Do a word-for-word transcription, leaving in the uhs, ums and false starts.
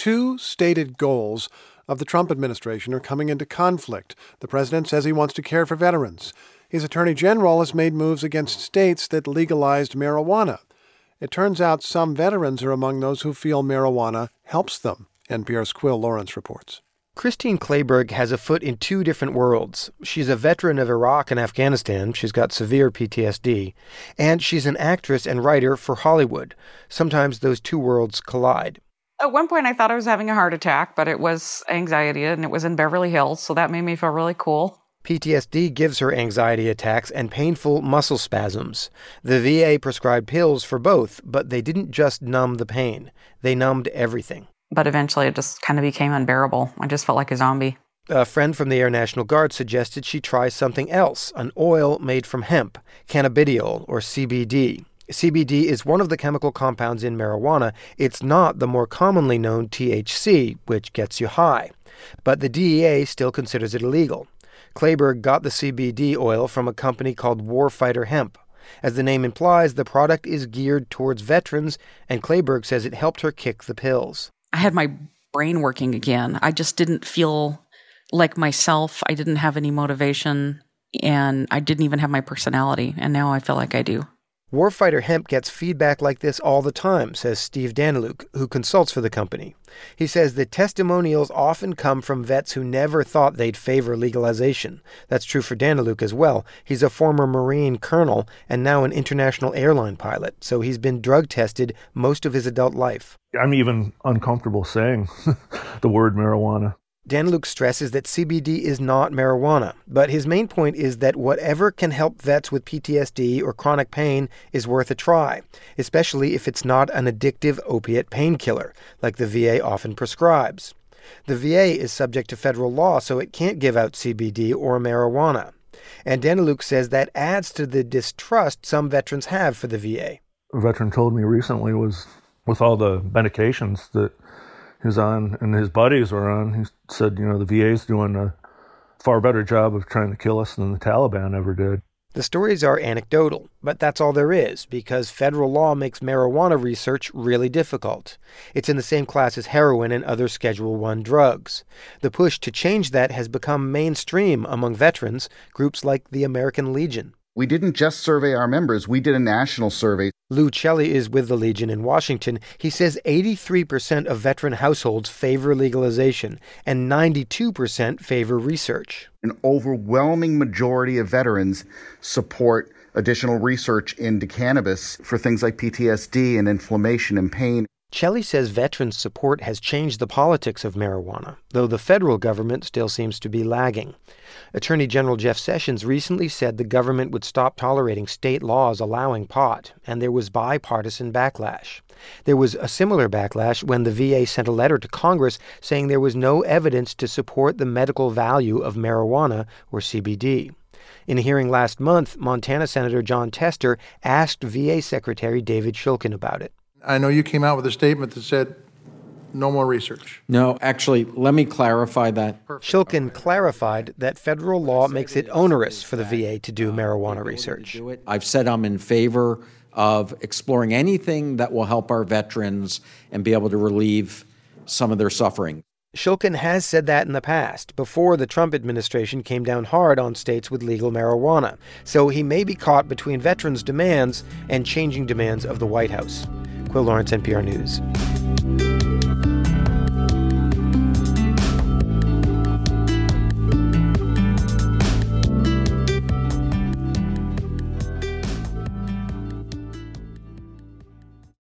two stated goals of the Trump administration are coming into conflict. The president says he wants to care for veterans. His attorney general has made moves against states that legalized marijuana. It turns out some veterans are among those who feel marijuana helps them. N P R's Quill Lawrence reports. Christine Kleberg has a foot in two different worlds. She's a veteran of Iraq and Afghanistan. She's got severe P T S D. And she's an actress and writer for Hollywood. Sometimes those two worlds collide. At one point, I thought I was having a heart attack, but it was anxiety, and it was in Beverly Hills, so that made me feel really cool. P T S D gives her anxiety attacks and painful muscle spasms. The V A prescribed pills for both, but they didn't just numb the pain. They numbed everything. But eventually it just kind of became unbearable. I just felt like a zombie. A friend from the Air National Guard suggested she try something else, an oil made from hemp, cannabidiol, or C B D. C B D is one of the chemical compounds in marijuana. It's not the more commonly known T H C, which gets you high. But the D E A still considers it illegal. Kleberg got the C B D oil from a company called Warfighter Hemp. As the name implies, the product is geared towards veterans, and Kleberg says it helped her kick the pills. I had my brain working again. I just didn't feel like myself. I didn't have any motivation, and I didn't even have my personality, and now I feel like I do. Warfighter Hemp gets feedback like this all the time, says Steve Daniluk, who consults for the company. He says the testimonials often come from vets who never thought they'd favor legalization. That's true for Daniluk as well. He's a former Marine colonel and now an international airline pilot, so he's been drug tested most of his adult life. I'm even uncomfortable saying the word marijuana. Daniluk stresses that C B D is not marijuana, but his main point is that whatever can help vets with P T S D or chronic pain is worth a try, especially if it's not an addictive opiate painkiller, like the V A often prescribes. The V A is subject to federal law, so it can't give out C B D or marijuana. And Daniluk says that adds to the distrust some veterans have for the V A. A veteran told me recently was, with all the medications that he's on and his buddies were on, he said, you know, the V A's doing a far better job of trying to kill us than the Taliban ever did. The stories are anecdotal, but that's all there is, because federal law makes marijuana research really difficult. It's in the same class as heroin and other Schedule One drugs. The push to change that has become mainstream among veterans, groups like the American Legion. We didn't just survey our members, we did a national survey. Lou Celli is with the Legion in Washington. He says eighty-three percent of veteran households favor legalization and ninety-two percent favor research. An overwhelming majority of veterans support additional research into cannabis for things like P T S D and inflammation and pain. Celli says veterans' support has changed the politics of marijuana, though the federal government still seems to be lagging. Attorney General Jeff Sessions recently said the government would stop tolerating state laws allowing pot, and there was bipartisan backlash. There was a similar backlash when the V A sent a letter to Congress saying there was no evidence to support the medical value of marijuana or C B D. In a hearing last month, Montana Senator Jon Tester asked V A Secretary David Shulkin about it. I know you came out with a statement that said no more research. No, actually, let me clarify that. Shulkin clarified that federal law makes it onerous for the V A to do marijuana research. I've said I'm in favor of exploring anything that will help our veterans and be able to relieve some of their suffering. Shulkin has said that in the past, before the Trump administration came down hard on states with legal marijuana. So he may be caught between veterans' demands and changing demands of the White House. Quill Lawrence, N P R News.